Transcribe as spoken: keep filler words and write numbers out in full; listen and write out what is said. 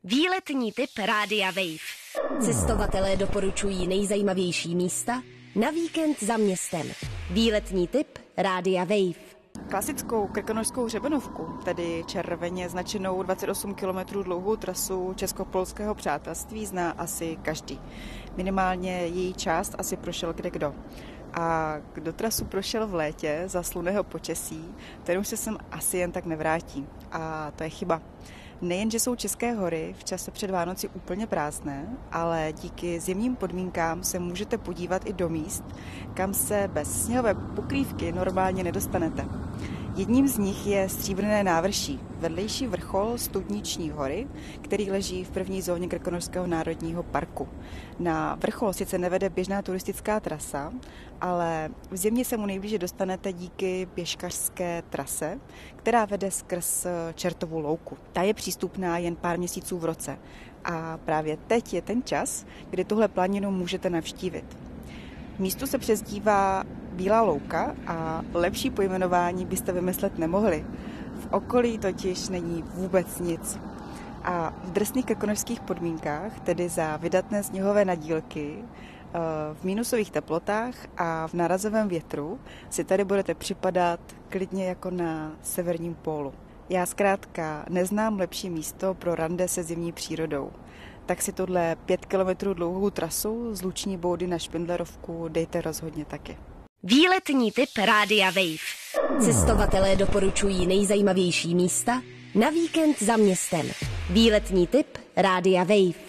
Výletní tip Rádia Wave. Cestovatelé doporučují nejzajímavější místa na víkend za městem. Výletní tip Rádia Wave. Klasickou krkonošskou hřebenovku, tedy červeně značenou dvacet osm kilometrů dlouhou trasu česko-polského přátelství, zná asi každý. Minimálně její část asi prošel kdekdo. A kdo trasu prošel v létě za slunného počasí, ten už se sem asi jen tak nevrátí. A to je chyba. Nejen, že jsou české hory v čase před Vánoci úplně prázdné, ale díky zimním podmínkám se můžete podívat i do míst, kam se bez sněhové pokrývky normálně nedostanete. Jedním z nich je Stříbrné návrší, vedlejší vrchol Studniční hory, který leží v první zóně Krkonošského národního parku. Na vrchol sice nevede běžná turistická trasa, ale v zimě se mu nejblíže dostanete díky běžkařské trase, která vede skrz Čertovu louku. Ta je přístupná jen pár měsíců v roce a právě teď je ten čas, kdy tuhle planinu můžete navštívit. Místo se přezdívá Bílá louka a lepší pojmenování byste vymyslet nemohli. V okolí totiž není vůbec nic. A v drsných krkonošských podmínkách, tedy za vydatné sněhové nadílky, v minusových teplotách a v nárazovém větru si tady budete připadat klidně jako na severním pólu. Já zkrátka neznám lepší místo pro rande se zimní přírodou. Tak si tohle pět kilometrů dlouhou trasu z Luční boudy na Špindlerovku dejte rozhodně taky. Výletní tip Rádia Wave. Cestovatelé doporučují nejzajímavější místa na víkend za městem. Výletní tip Rádia Wave.